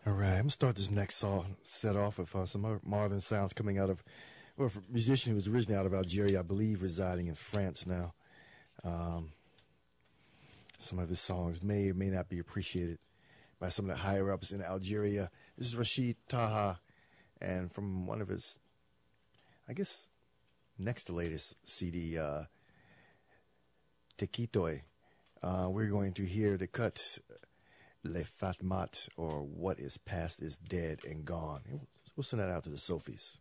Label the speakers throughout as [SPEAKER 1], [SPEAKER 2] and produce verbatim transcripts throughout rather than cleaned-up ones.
[SPEAKER 1] All right, I'm gonna start this next song set off with uh, some modern sounds coming out of, well, a musician who was originally out of Algeria, I believe, residing in France now. Um, some of his songs may or may not be appreciated by some of the higher ups in Algeria. This is Rachid Taha, and from one of his, I guess, next to latest C D, uh, Tekitoy. Uh, we're going to hear the cut. Le Fatmat, or What Is Past Is Dead and Gone. We'll send that out to the Sophies.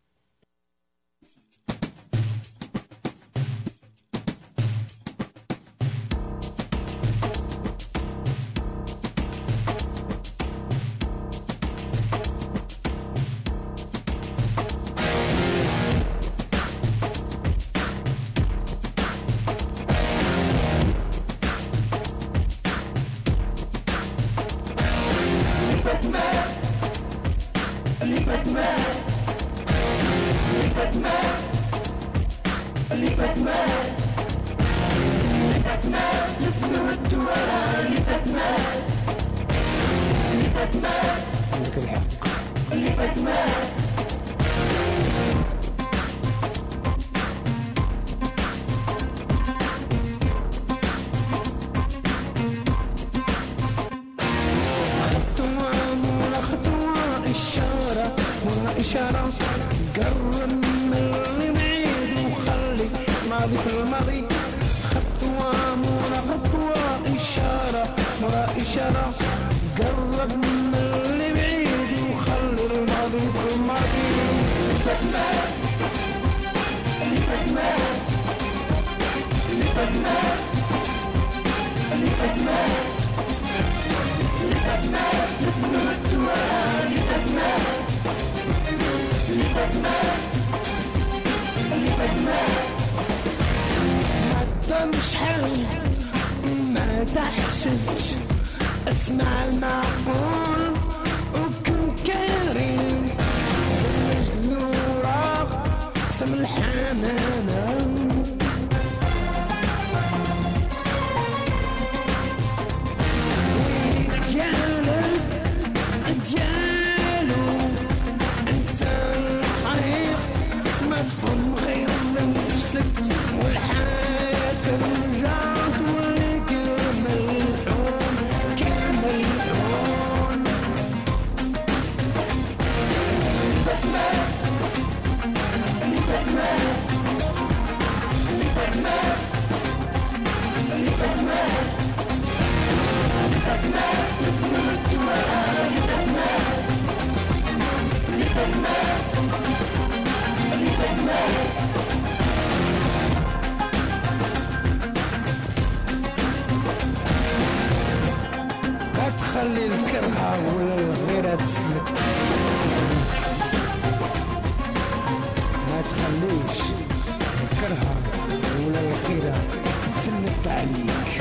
[SPEAKER 2] خلي الكرهة ولا الغيرة تسلك، ما تخليش الكرهة ولا الغيرة تسلك عليك.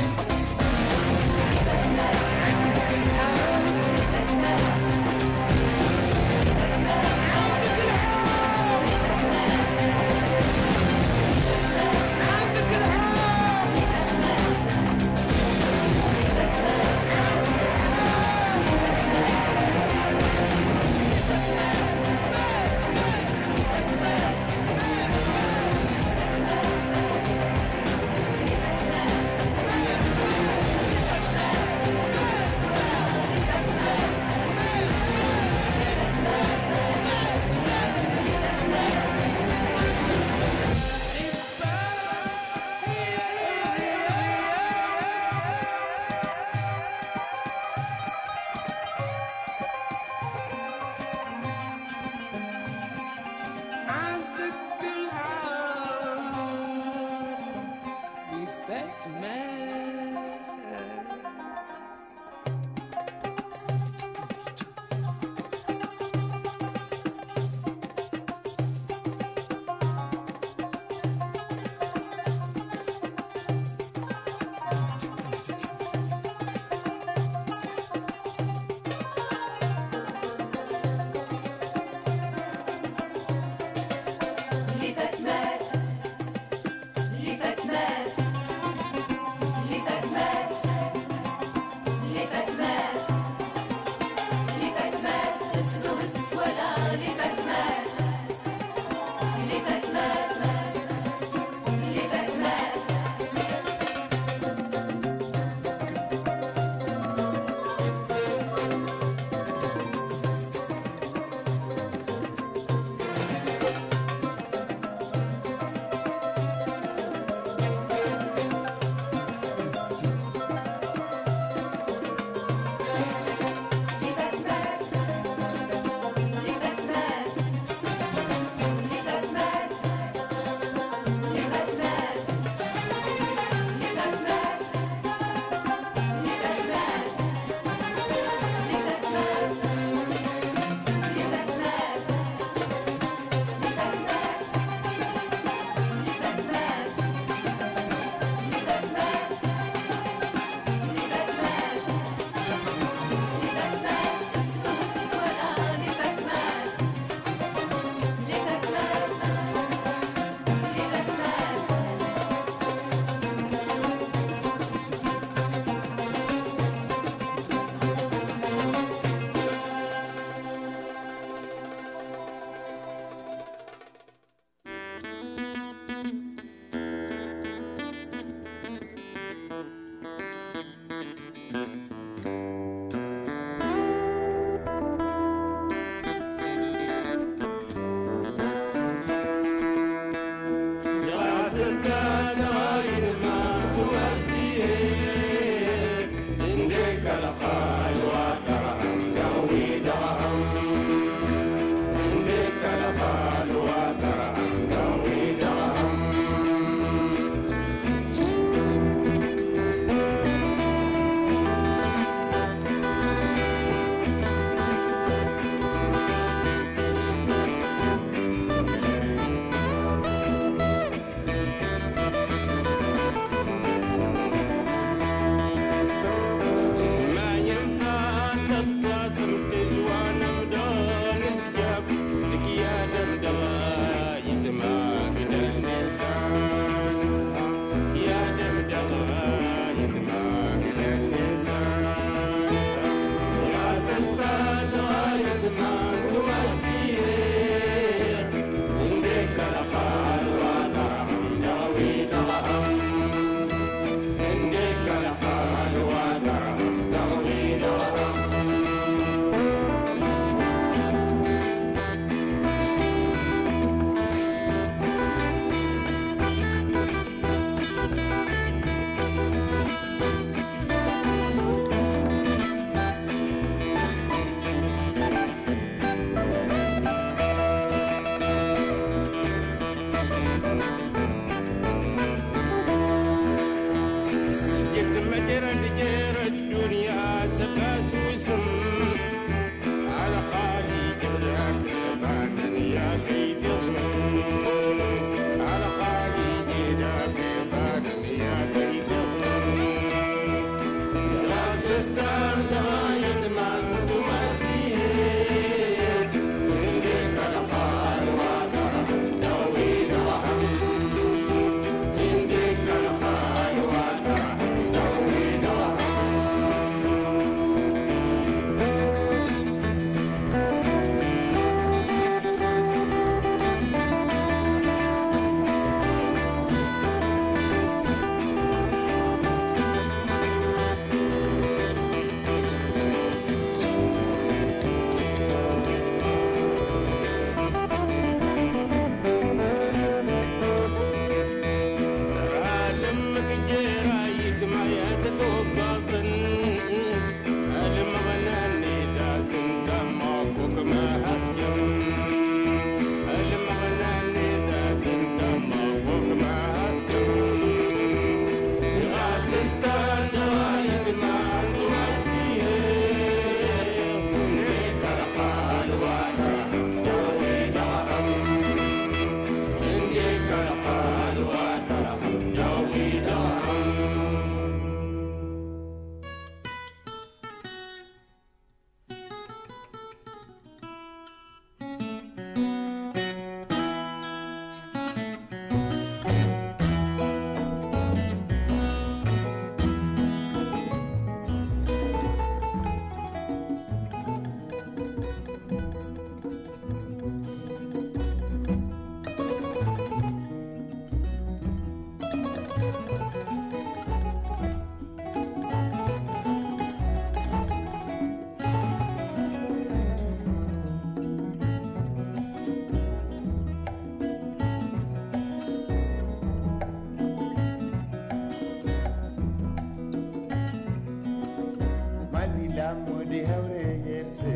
[SPEAKER 3] mudi hawre yerse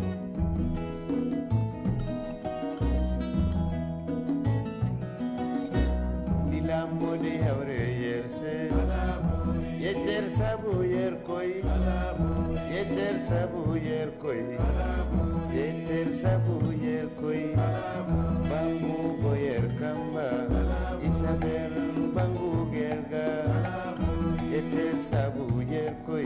[SPEAKER 3] Dila mudi hawre yerse Yeter sabu yer koy Yeter sabu yer koy Yeter sabu yer koy Bangu boyer kamba Isabel bangu gerga Yeter sabu yer koy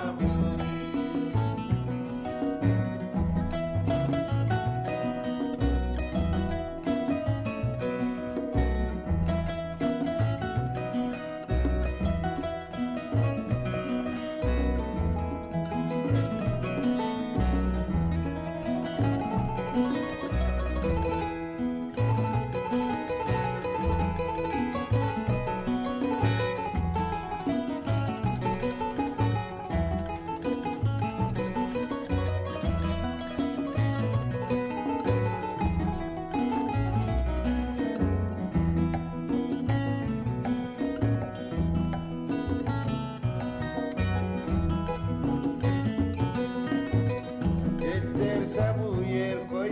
[SPEAKER 3] Sabu yer koy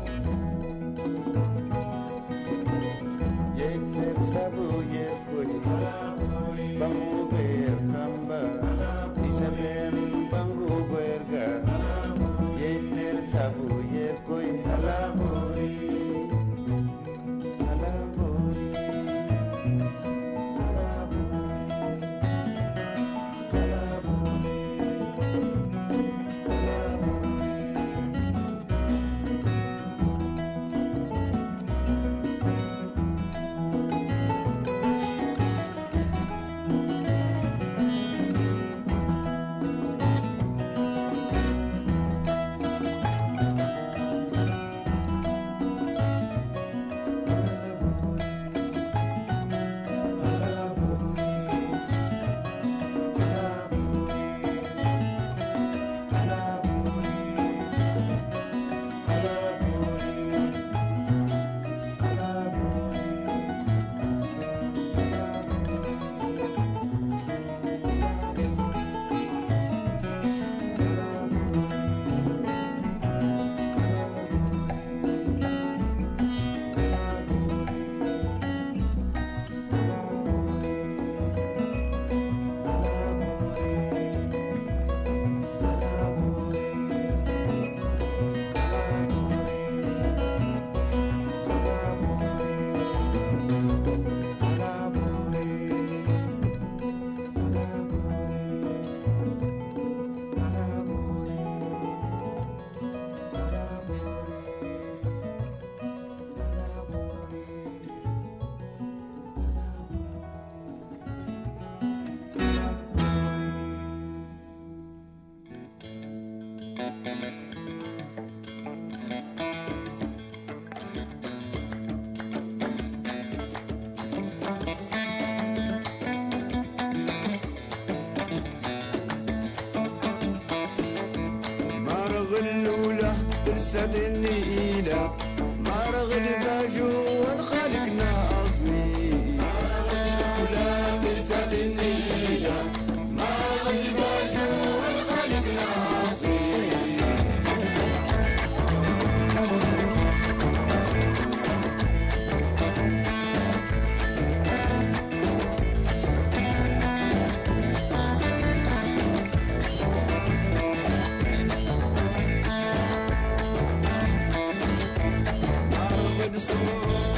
[SPEAKER 3] Yeter sabu yer koy Bangu ger kamba Isabel bangu gerga Yeter sabu yer koy Halabori Halabori الأولى ترسد النيلة مرغ الباجو والخالقنا أصمي الأولى ترسد النيلة مرغ الباجو والخالقنا أصمي So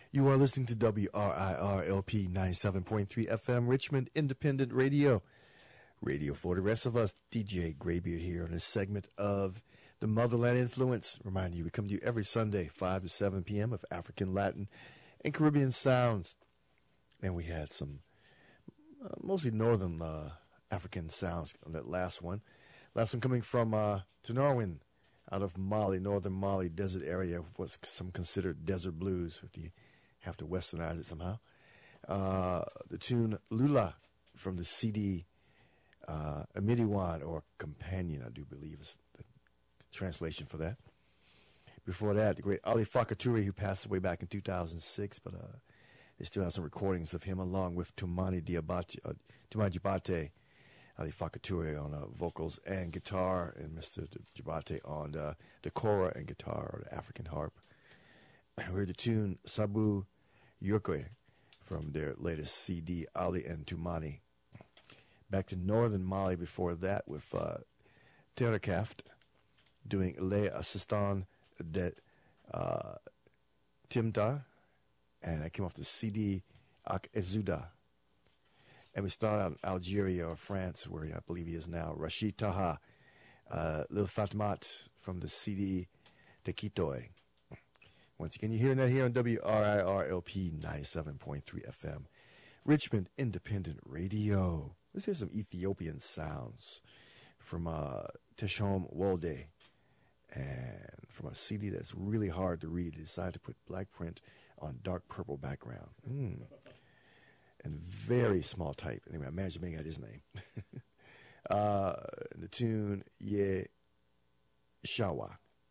[SPEAKER 1] You are listening to W R I R L P ninety-seven point three F M, Richmond Independent Radio. Radio for the rest of us. D J Graybeard here on this segment of the Motherland Influence. Reminding you, we come to you every Sunday, five to seven p.m. of African, Latin, and Caribbean sounds. And we had some uh, mostly northern uh, African sounds on that last one. Last one coming from uh, Tenorwin, out of Mali, northern Mali desert area, what's some considered desert blues, if you have to westernize it somehow. Uh, the tune Lula from the C D uh, Amidiwan, or Companion, I do believe is the translation for that. Before that, the great Ali Fakaturi, who passed away back in two thousand six, but uh, they still have some recordings of him along with Tumani Diabate, uh, Tumani Jabate, Ali Fakaturi on uh, vocals and guitar, and Mister Jabate on uh, the kora and guitar, or the African harp. We heard the tune Sabu Yurkoe from their latest C D, Ali and Tumani. Back to northern Mali before that with uh, Terrakaft doing Le Assistant de uh, Timta, and I came off the C D Ak Ezuda. And we start out in Algeria or France, where I believe he is now, Rashid Taha, uh, Lil Fatmat from the C D Tekitoy. Once again, you're hearing that here on W R I R L P ninety-seven point three F M, Richmond Independent Radio. Let's hear some Ethiopian sounds from uh, Teshom Wolde, and from a C D that's really hard to read. They decided to put black print on dark purple background. Mm. And very small type. Anyway, I managed to make out his name. uh, the tune, Ye Shawa.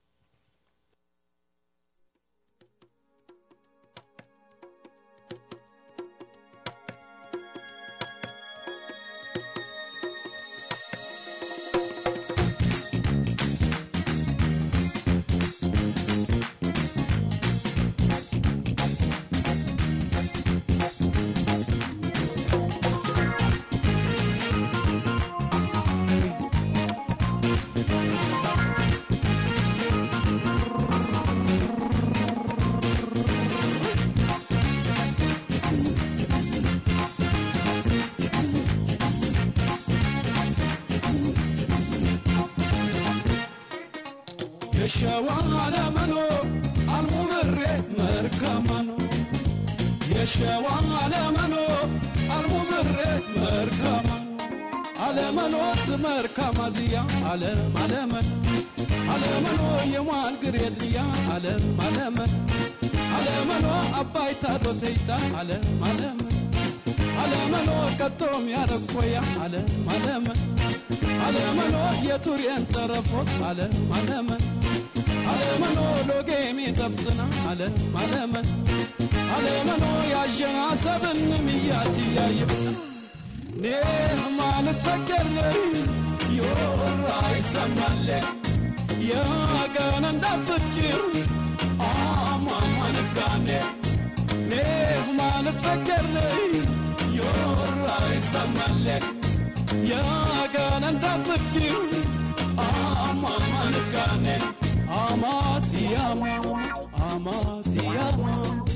[SPEAKER 4] يشوى على منو الممر مركمانو يشوى على منو الممر مركمانو على منو مركما زيا على على من على منو يوان قريد ليا على على من على منو أباي تادو تيتا على على من على منو كتوم يا ركويا على على من على منو يتوري انت رفض على على من على منو لو جيمي تبصنا على على من على منو يا جنا سبن مياتي يا يبنا نيه ما نتفكر لي يورا يسمى يا كان ندفكر آه ما ما نكاني نيه ما نتفكر لي يورا يسمى يا كان ندفكر آه ما ما نكاني Amasiyama, Amasiyama,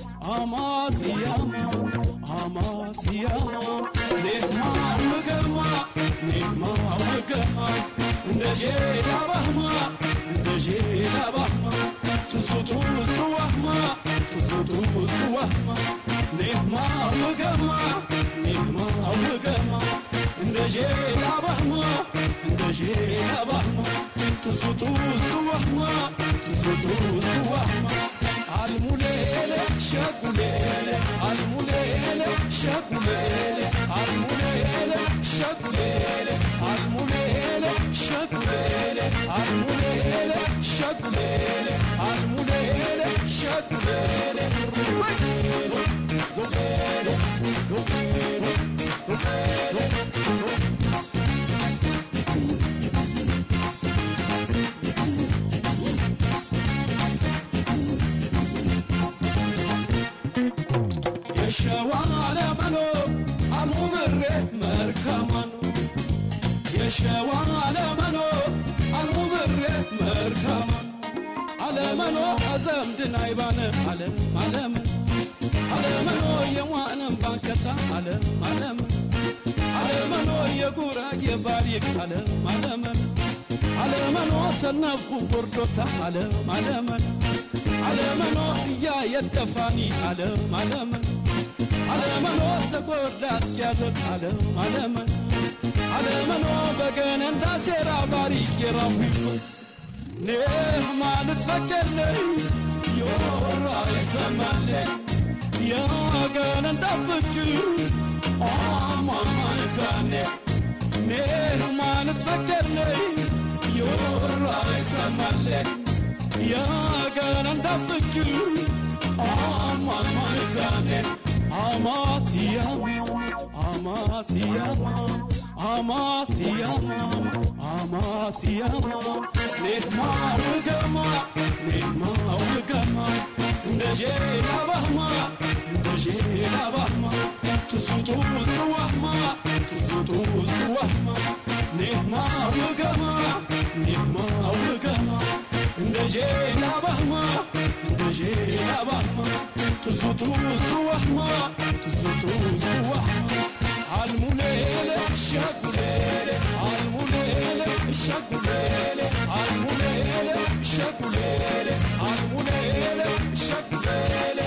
[SPEAKER 4] Amasiyama, Amasiyama. Nehma mugama, nehma mugama. Ndajela bahma, ndajela bahma. Tuzutuz tuwahma, tuzutuz tuwahma. Nehma mugama, nehma mugama. Ndajela bahma, ndajela bahma. تزوتوز توهما تزوتوز توهما الموليلة شاكوليلة الموليلة شاكوليلة الموليلة شاكوليلة الموليلة شاكوليلة الموليلة شاكوليلة الموليلة شاكوليلة دوغيلة دوغيلة دوغيلة دوغيلة يشوى على منو الممر مركمانو يشوى على منو الممر مركمانو على منو أزم دنايبان على على من አለመኖ የዋንም ባንከታ አለም አለመን አለመኖ የጉራጌ ባሪክ አለም አለመን አለመኖ ሰነፍኩ ወርዶታ አለም አለመን አለመኖ ያ የደፋኒ አለም አለመን አለመኖ ተጎዳት ያለት አለም አለመን አለመኖ በገነ እንዳሴራ ባሪክ የራፊፍ ነህ ማለት ፈከለኝ ዮራ ይሰማለ ያ ገነ እንዳፍቅር አማማይ ጋኔ ነህ ማለት ፈከለኝ ዮራ ይሰማለ ያ ገነ እንዳፍቅር አማማይ ጋኔ አማሲያማ አማሲያማ አማሲያማ አማሲያማ ኔማ ውገማ ኔማ ውገማ እንደጄላ ባህማ እንደጄላ ባህማ ትሱቱ ውስጥዋህማ ትሱቱ ውስጥዋህማ ኔማ ውገማ ኔማ ውገማ እንደጄላ ባህማ እንደጄላ ባህማ ትሱቱ ውስጥዋህማ ትሱቱ ውስጥዋህማ المولele شغلele المولele شغلele المولele شغلele المولele شغلele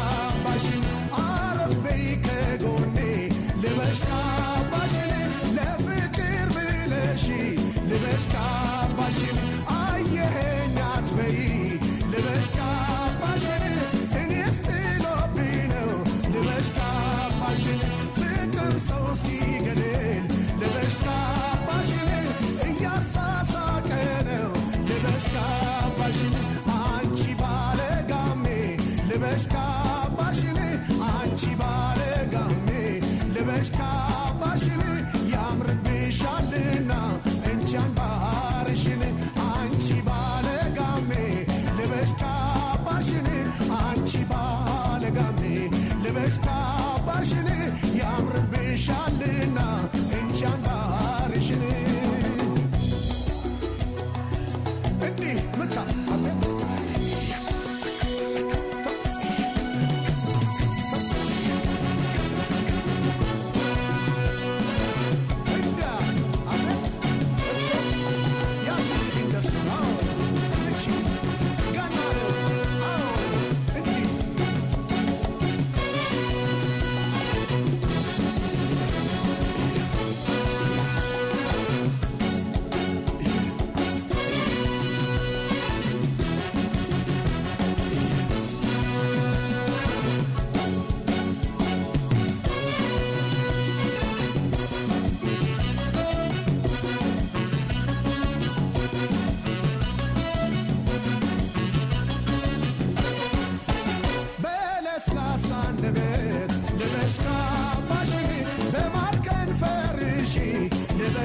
[SPEAKER 5] Araf bey ke gone, lebashka bashne, le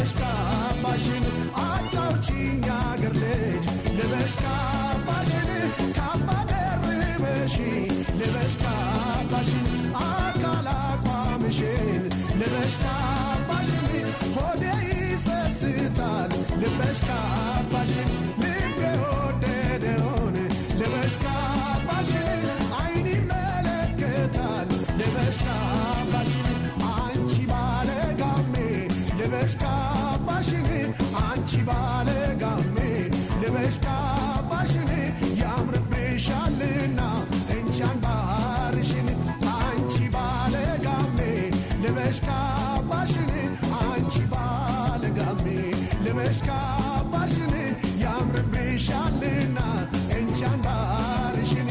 [SPEAKER 5] ልበሽ ካባሽን አጫውቺኝ አገር ልጅ ልበሽ ካባሽን ካባ ደርበሽ ልበሽ ካባሽን አካል አቋምሽን ልበሽ ካባሽን ሆዴ ይሰስታል ልበሽ ካባሽን ልቤ ወደደውን ልበሽ ካባሽን አይን ይመለከታል ልበሽ ካባሽን አንቺ ባለጋሜ ልበሽ ካባሽን አንቺ ባለጋሜ ልበሽ ካባሽን ያምርብሻልና እንቻን ባርሽን አንቺ ባለጋሜ ልበሽ ካባሽን አንቺ ባለጋሜ ልበሽ ካባሽን ያምርብሻልና እንቻን ባርሽን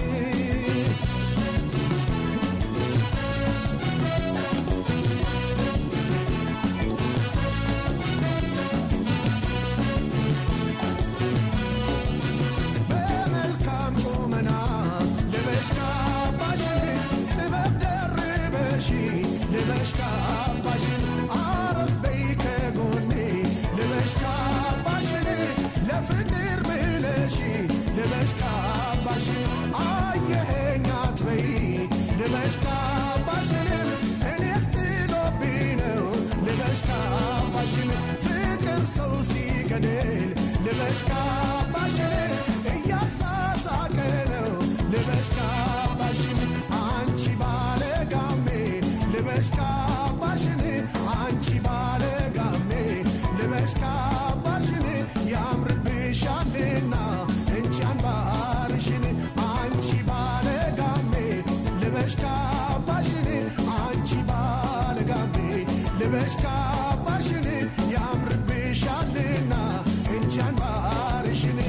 [SPEAKER 5] በመልካም ቁመና ልበሽ ካባሽን ጥበብ ደርበሽ ልበሽ ካባሽን አረፍ በይ ከጎኔ ልበሽ ካባሽን ለፍቅር ብለሽ ልበሽ ካባሽን አየኸኝ አትበይ ልበሽ ካባሽን እኔስ ጥሎብኝ ነው ልበሽ ካባሽን ፍቅር ሰው ሲገድል ልበሽ ካባሽን እያሳሳቀ ነው ልበሽ ካባሽን አንቺ ባለጋሜ ልበሽ ካባሽን አንቺ ባለጋሜ ልበሽ ካባሽን ያምርብሻልና እንቻን ባርሽን አንቺ ባለጋሜ ልበሽ ካባሽን አንቺ ባለጋሜ ልበሽ ካባሽን ያምርብሻልና እንቻን ባርሽን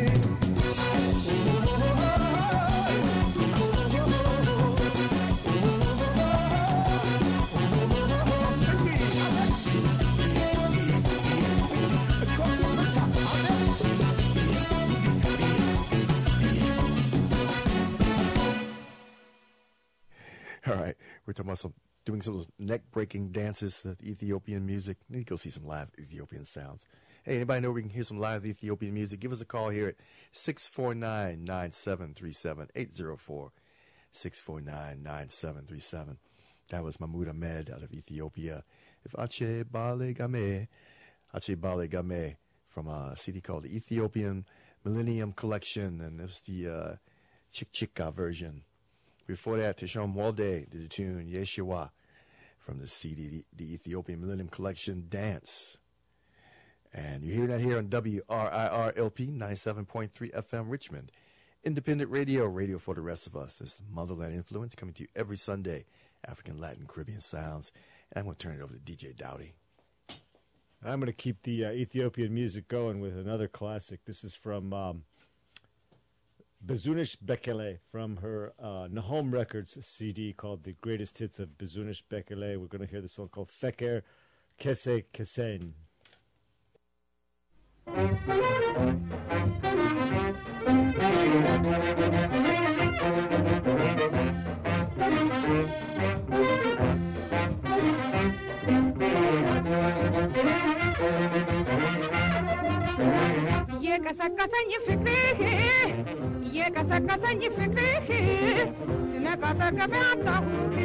[SPEAKER 1] All right, we're talking about some doing some of those neck-breaking dances, uh, Ethiopian music. Need to go see some live Ethiopian sounds. Hey, anybody know where we can hear some live Ethiopian music? Give us a call here at six four nine, nine seven three seven, eight zero four, six four nine, nine seven three seven. That was Mahmoud Ahmed out of Ethiopia. If Ache Bale Game, Ache Bale Game, from a C D called the Ethiopian Millennium Collection, and it was the uh, Chik Chika version. Before that, Tishon Walde did the tune Yeshua from the C D, the, the Ethiopian Millennium Collection, Dance. And you hear that here on W R I R L P ninety-seven point three F M Richmond. Independent radio, radio for the rest of us. It's Motherland Influence coming to you every Sunday. African, Latin, Caribbean sounds. And I'm going to turn it over to D J Dowdy.
[SPEAKER 6] I'm going to keep the uh, Ethiopian music going with another classic. This is from um, Bezunish Bekele from her uh, Nahom Records C D called The Greatest Hits of Bezunish Bekele. We're going to hear the song called Feker Kese Kesen.
[SPEAKER 7] የቀሰቀሰኝ ፍቅርህ የቀሰቀሰኝ ፍቅርህ ስነቃ ጠገቤ አጣሁህ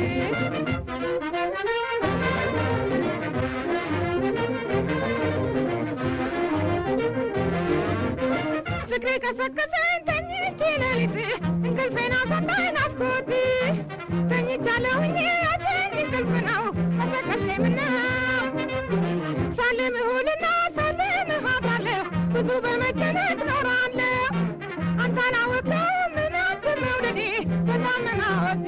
[SPEAKER 7] ፍቅር ቀሰቀሰኝ ተኝቼ ሌሊት እንቅልፌን አሳጣኝ ናፍቆት ተኝቻለሁኝ ያተኝ እንቅልፍ ነው ቀሰቀሰኝ ምነው ሳልምህ ውልና ሳልምህ አድራለሁ ብዙ በመጨነቅ ኖራለሁ አንተ አላወቅኸውም ምናት መውደዴ በጣም መናወጤ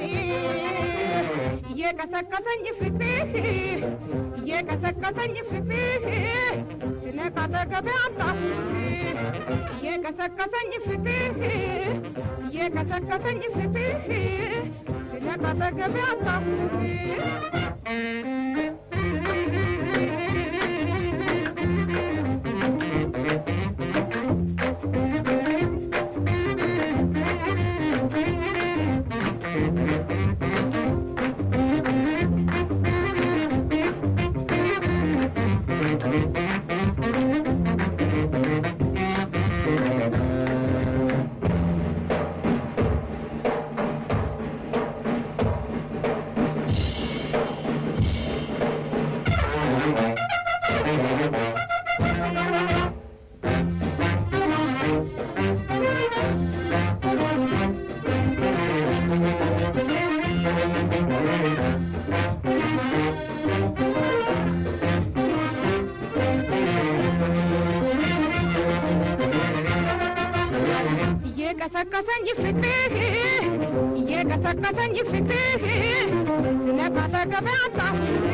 [SPEAKER 7] የቀሰቀሰኝ ፍቅርህ የቀሰቀሰኝ ፍቅርህ ስነቃ ጠገቤ አጣሁህ የቀሰቀሰኝ ፍቅርህ የቀሰቀሰኝ ፍቅርህ ስነቃ ጠገቤ አጣሁህ የቀሰቀሰኝ ፍቅርህ የቀሰቀሰኝ ፍቅርህ ስነቃ አጠገቤ አጣሁህ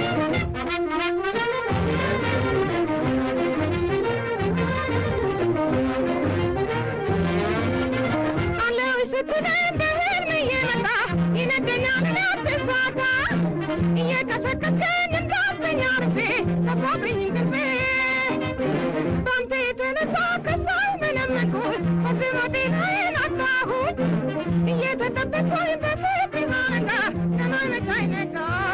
[SPEAKER 7] አለው ስትለኝ በህልም እየመጣ ይነገኛል ላትሳታ እየቀሰቀስከኝ እንዳስተኛ አርፌ ጠፋብኝ እንቅልፌ ባንተ የተነሳ ከሳው መነመንኩት በስሞቴ ኃይል አጣሁት እየተጠበስኩኝ በፍቅር ማረጋ ለማመሻይ ነጋ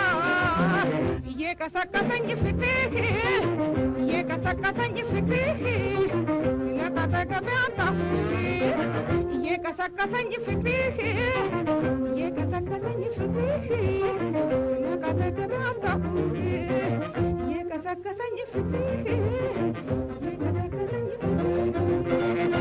[SPEAKER 7] እየቀሰቀሰኝ ፍቅርህ እየቀሰቀሰኝ ፍቅርህ ሲነቃ አጠገቤ አጣሁት እየቀሰቀሰኝ ፍቅርህ እየቀሰቀሰኝ ፍቅርህ ሲነቃ አጠገቤ አጣሁት እየቀሰቀሰኝ ፍቅርህ እየቀሰቀሰኝ ፍቅርህ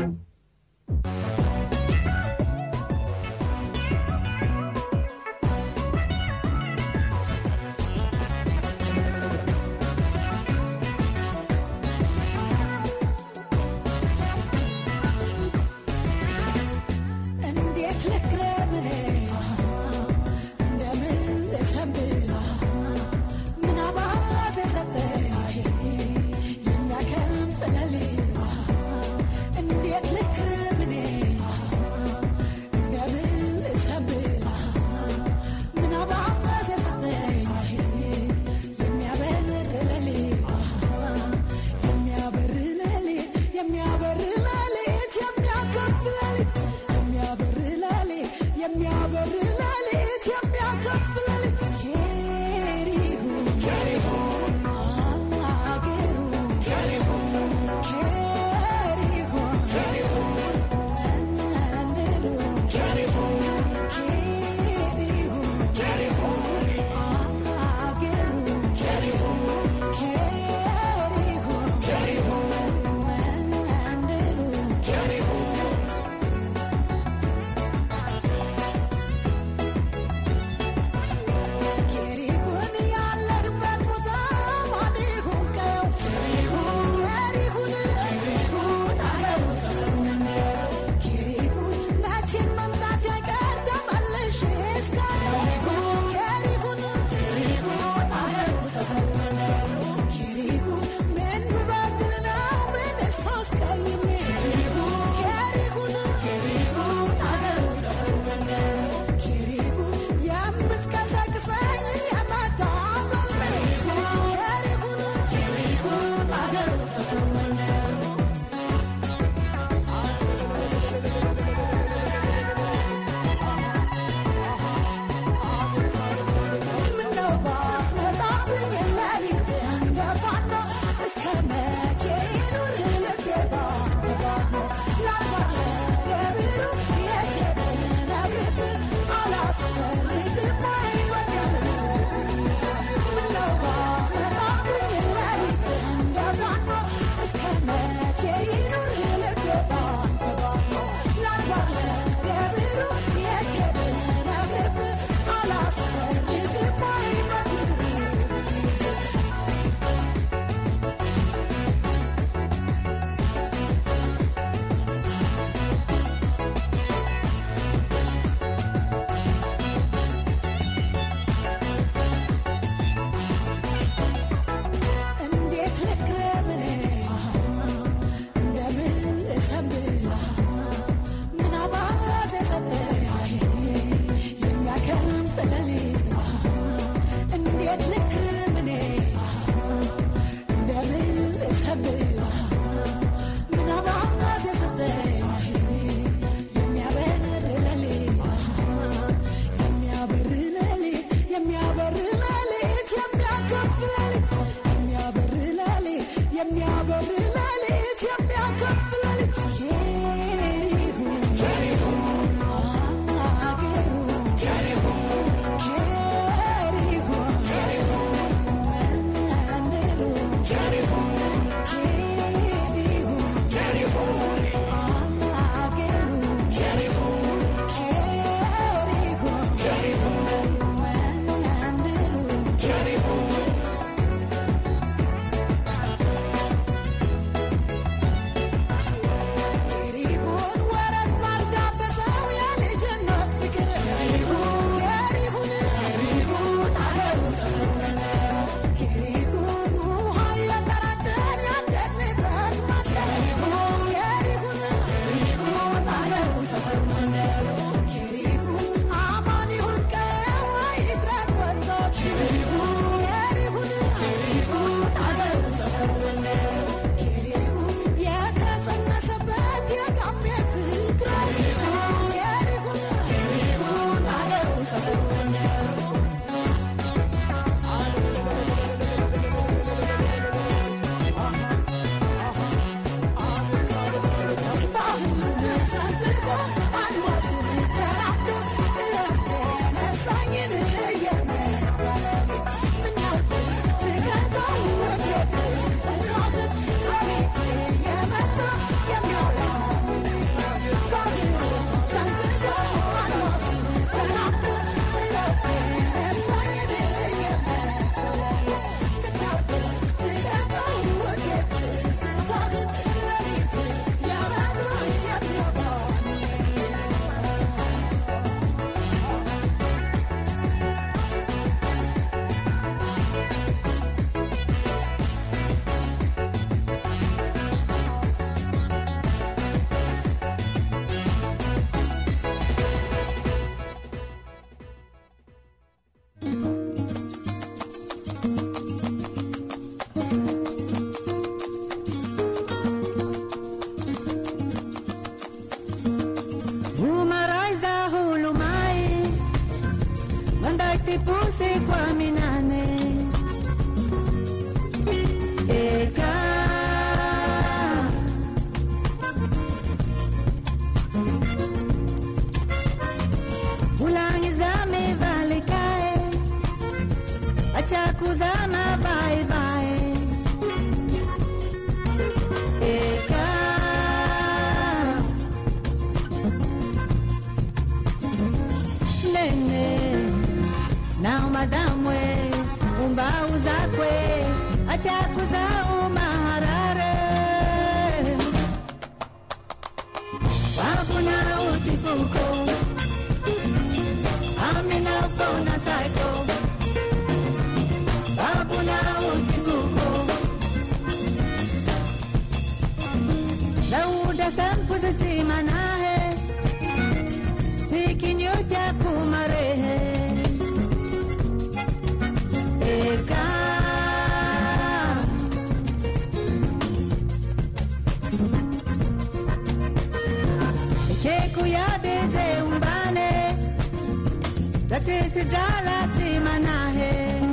[SPEAKER 8] tisi dala ti manahe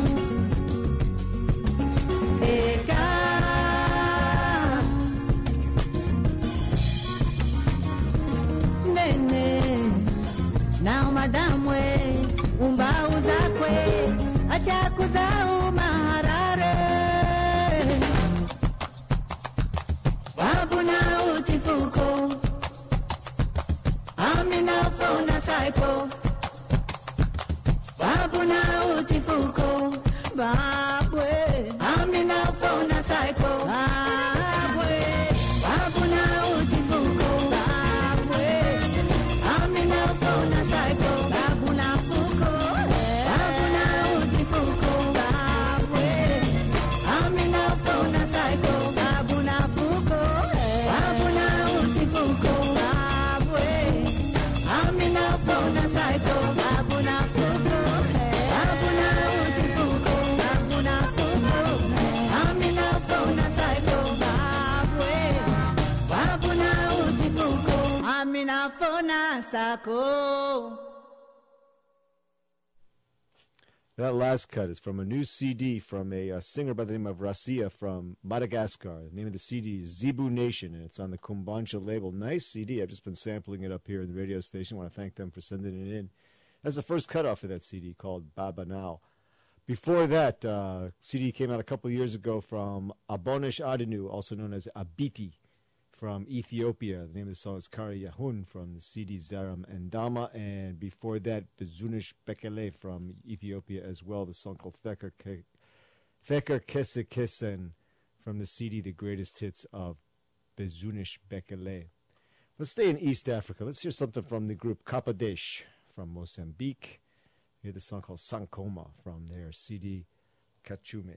[SPEAKER 8] eka nene na madamwe umba uzakwe acha kuzau maharare babuna utifuko amina fona saiko babuna utifuko babwe amina fona saiko babwe babuna utifuko babwe amina fona saiko babuna fuko babuna utifuko babwe amina fona saiko babuna fuko babuna utifuko babwe amina fona saiko babuna fuko babuna utifuko babuna fuko amina fona saiko babwe babuna utifuko amina fona saiko.
[SPEAKER 6] That last cut is from a new C D from a, uh singer by the name of Rasia from Madagascar. The name of the C D is Zebu Nation, and it's on the Kumbancha label. Nice C D. I've just been sampling it up here in the radio station. I want to thank them for sending it in. That's the first cut off of that C D called Baba Now. Before that, uh, C D came out a couple years ago from Abonesh Adenu, also known as Abiti, from Ethiopia. The name of the song is Kari Yahun from the C D Zaram and Dama. And before that, Bezunish Bekele from Ethiopia as well. The song called Feker Ke- Feker Kese Kesen from the C D The Greatest Hits of Bezunish Bekele. Let's stay in East Africa. Let's hear something from the group Kapadesh from Mozambique. Hear the song called Sankoma from their C D Kachume.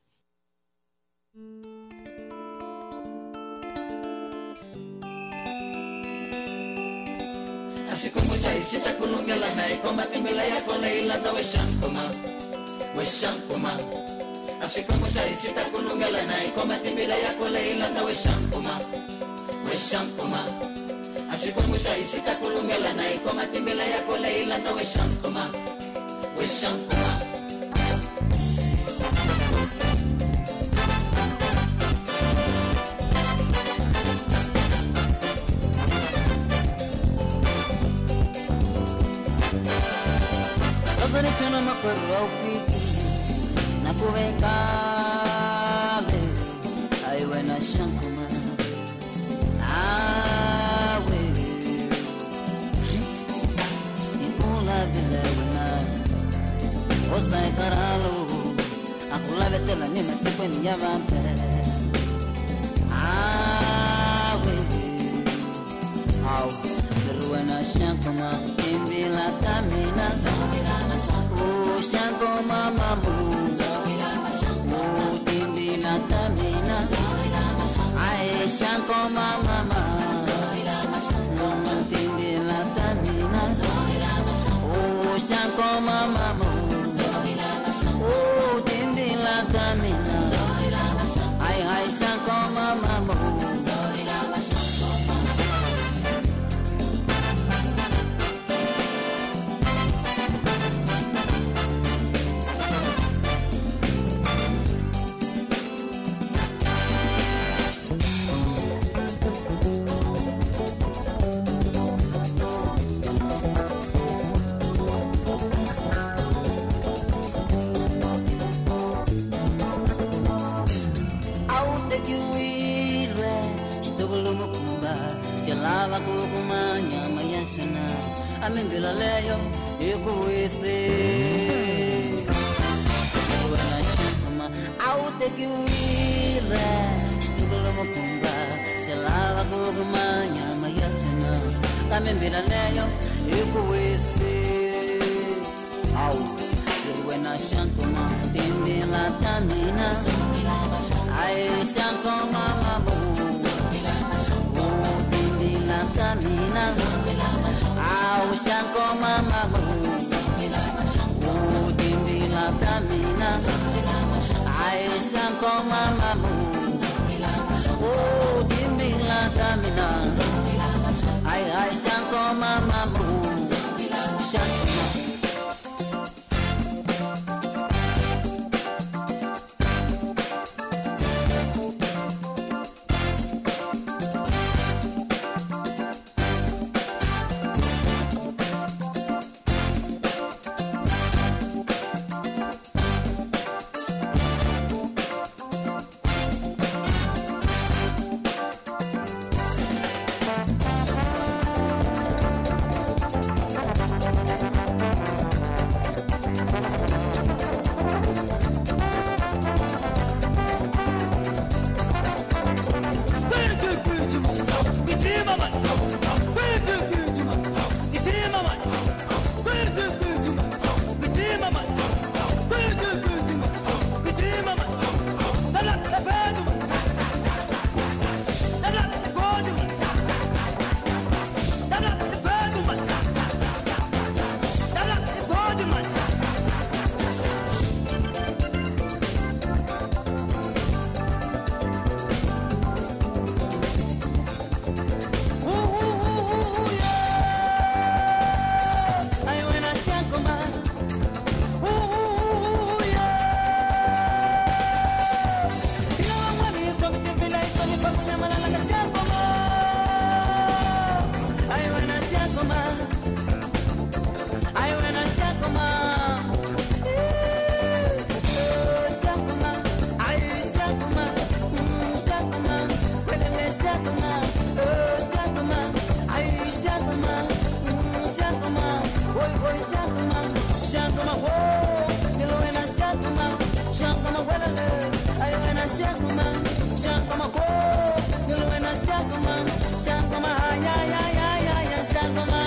[SPEAKER 9] Ashikumuja ichita kulungela na ikoma timbila yako leila za weshankoma weshankoma Ashikumuja ichita kulungela na ikoma timbila yako leila za weshankoma weshankoma Ashikumuja ichita kulungela na ikoma timbila yako leila za weshankoma weshankoma
[SPEAKER 10] Chana makarau fiti na kuvekale aiwe na shankuma awe ikula bilewena osai karalo akula betela ni matipo ni yavampe awe au ruena shankuma imbila kamina zamila Oh, Shango Mama Moo, Oh, Timbila Tamina, Aye, Shango Mama Moo, Timbila Tamina, Oh, Shango Mama Moo, Oh, Timbila Tamina, Aye, Aye, Shango Mama Moo. Amembela leyo ekuwese Wana shama Aute kiwira Shtukula mukumba Shalava kugumanya mayashana Amembela leyo ekuwese Au Wana shankoma Timbila tamina Ae shankoma mabu Timbila tamina Au shanko mama mu, oh timbila tamina. Ai shanko mama mu, oh timbila tamina. Ai ai shanko mama mu, shanko. mako nilwena shakoma shakoma ya ya ya ya ya shakoma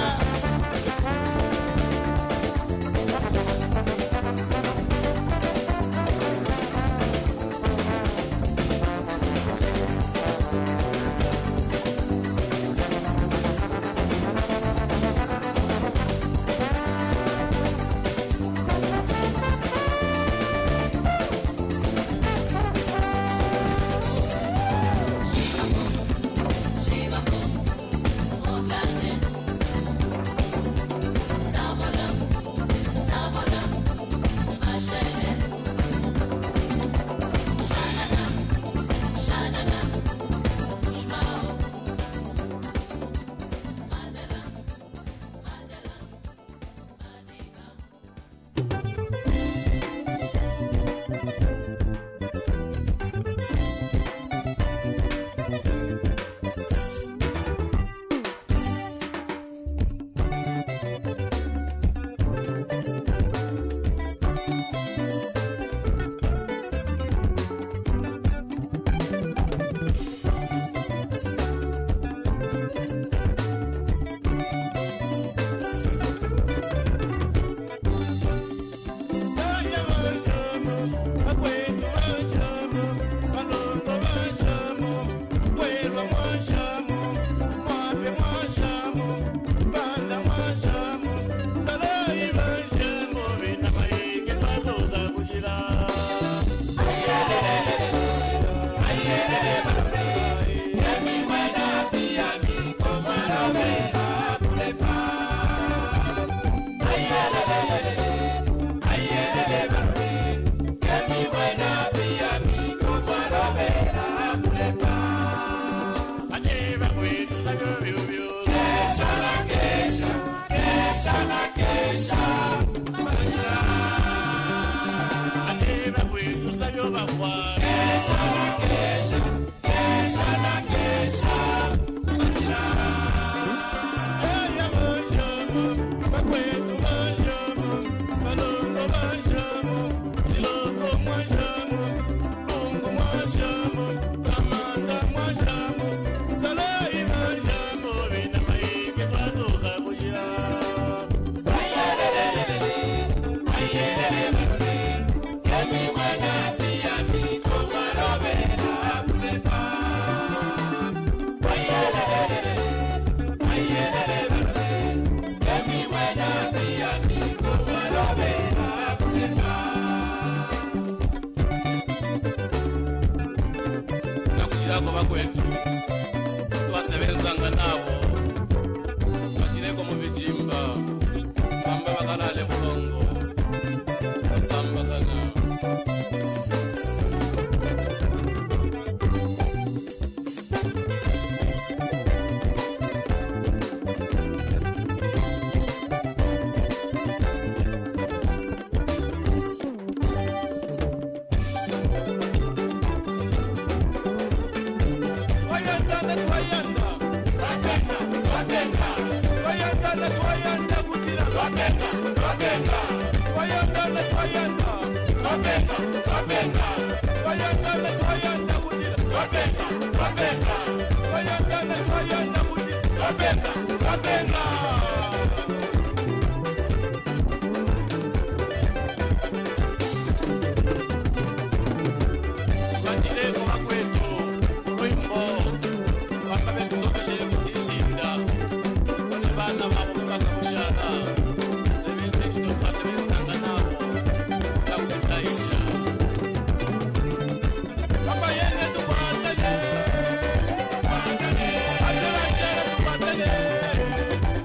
[SPEAKER 11] Thank you.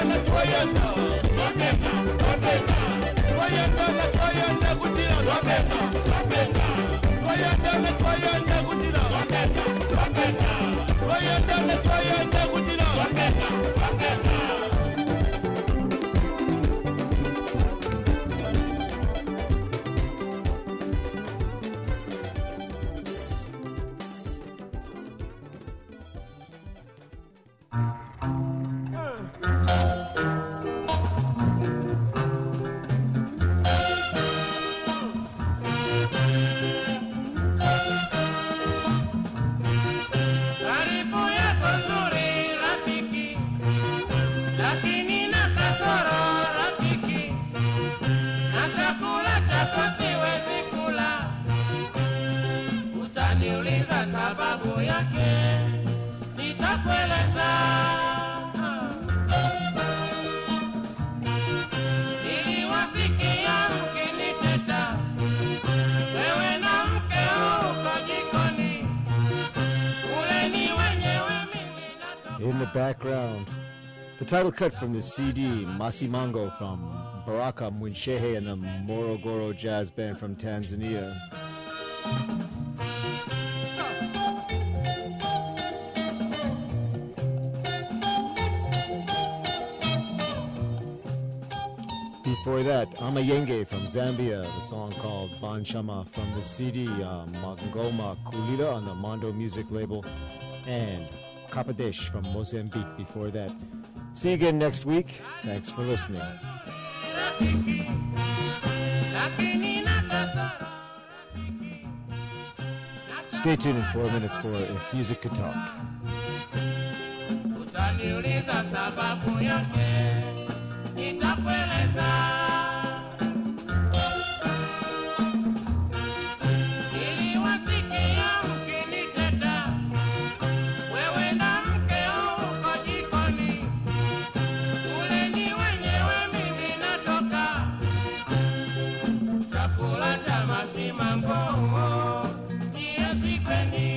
[SPEAKER 11] Karibu yako nzuri rafiki, lakini na kasoro rafiki, na chakula chako siwezi kula. Utaniuliza sababu yake, nitakueleza. Niliwasikia mkiniteta, wewe na mkeo uko jikoni.
[SPEAKER 6] In the background, the title cut from the C D, Masimango from Baraka Mwinshehe and the Morogoro Jazz Band from Tanzania. Before that, Amayenge from Zambia, the song called Banchama from the C D, uh, Mangoma Kulila on the Mondo Music label, and Kapadesh from Mozambique before that. See you again next week. Thanks for listening. Stay tuned in four minutes for If Music Could Talk.
[SPEAKER 11] Utaniuliza sababu yake, nitakueleza. Niliwasikia mkiniteta, wewe na mkeo uko jikoni. Kuleni wenyewe, mimi natoka. Chakula cha Masimango ndiyo sikwendi.